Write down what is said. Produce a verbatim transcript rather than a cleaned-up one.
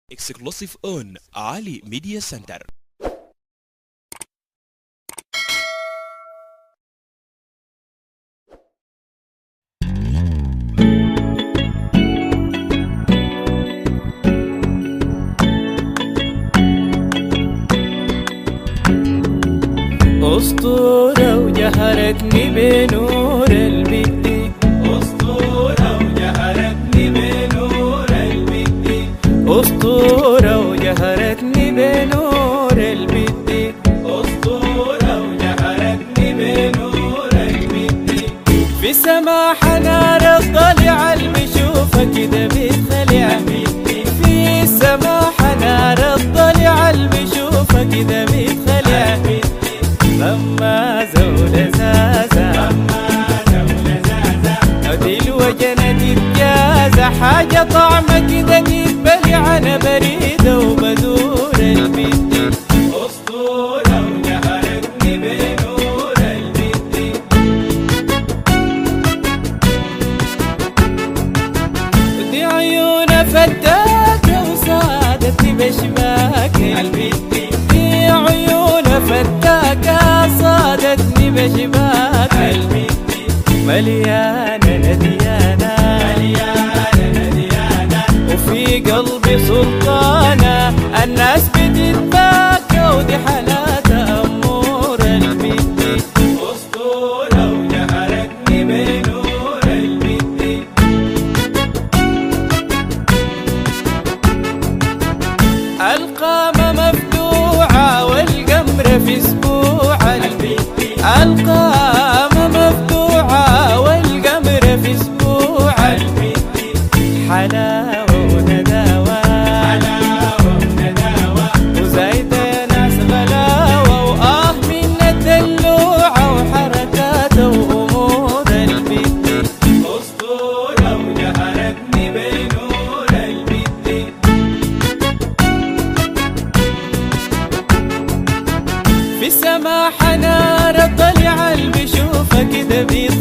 Exclusive on Ali Media Center. أسطورة وجهرتني بنور البدي، أسطورة وجهرتني بنور البدي، أسطورة وجهرتني بنور البدي، أسطورة وجهرتني بنور البدي. في سماحة نار الضلع المشوفة كده بتخلع بدي، في سماحة نار الضلع المشوفة كده بتخلع بدي، لما زول زازا لما زول زازا ودي الوجنة تتجازى حاجة طعمة كده تتبلع أنا بريدة وبدور البدي. أسطورة وجهرتني بنور البدي، ودي عيونها فتاكة وصادتني بشباك البدي، دي عيونها فتاكة صادتني بشباك البدي، مليانة نديانة مليانة نديانة، وفي قلبي سلطانة الناس بتتباكى ودي حالات أمور البدي. أسطورة وجهرتني بنور البدي، القامة مفتوحة والقمر في اسبوع البدي، القامة مفتوحة والقمر في اسبوع البدي، حلاوة ونداوة حلاوة ونداوة، وزايدة يا ناس غلاوة وآه من الدلوعة وحركاته وأمور البدي. أسطورة وجهرتني بنور البدي، في سماحة نار الضلع اللي بشوفها كده بيض